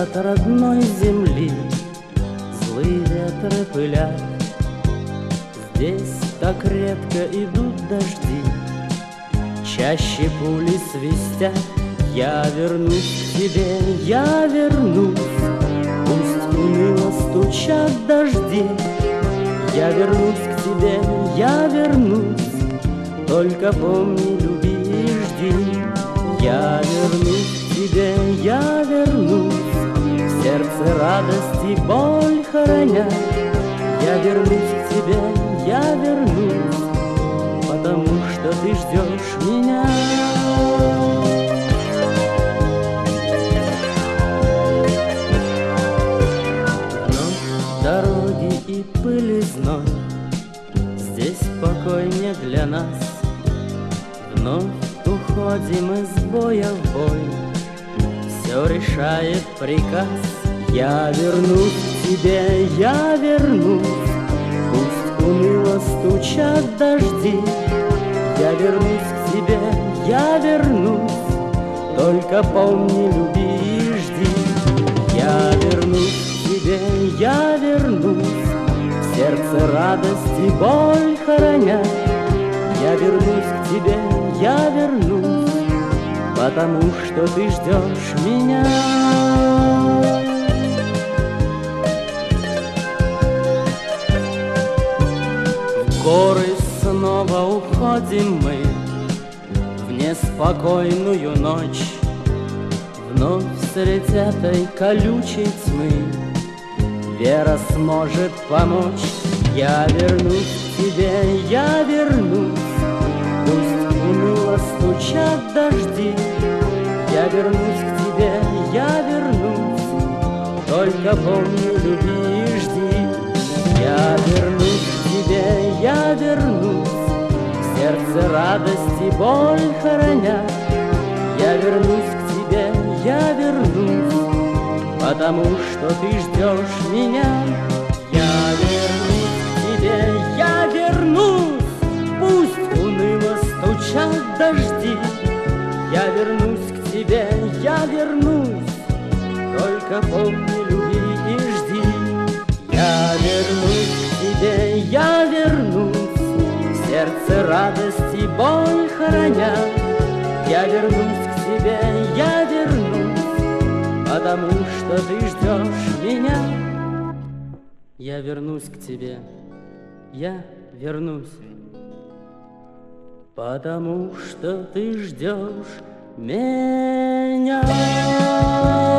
от родной земли злые ветры пылят. Здесь так редко идут дожди, чаще пули свистят. Я вернусь к тебе, я вернусь, пусть уныло стучат дожди. Я вернусь к тебе, я вернусь, только помни, люби и жди. Я вернусь к тебе, я вернусь, в сердце радость и боль хороня. Я вернусь к тебе, я вернусь, потому что ты ждешь меня. Вновь дороги и пыль и зной, здесь покой не для нас. Вновь уходим из боя в бой, все решает приказ. Я вернусь к тебе, я вернусь, пусть уныло стучат дожди. Я вернусь к тебе, я вернусь, только помни, люби и жди. Я вернусь к тебе, я вернусь, в сердце радость и боль хороня. Я вернусь к тебе, я вернусь, потому что ты ждешь меня. В горы снова уходим мы в неспокойную ночь. Вновь средь этой колючей тьмы вера сможет помочь. Я вернусь к тебе, я вернусь, пусть уныло стучат дожди. Я вернусь к тебе, я вернусь, только помни, люби и жди. Я вернусь к тебе, я вернусь, в сердце радость и боль хороня. Я вернусь к тебе, я вернусь, потому что ты ждешь меня. Я вернусь к тебе, я вернусь, пусть уныло стучат дожди. Я вернусь к тебе, я вернусь, только помни, люби и жди. Я вернусь к тебе, я вернусь, в сердце радость и боль хороня. Я вернусь к тебе, я вернусь, потому что ты ждешь меня. Я вернусь к тебе, я вернусь, потому что ты ждешь меня.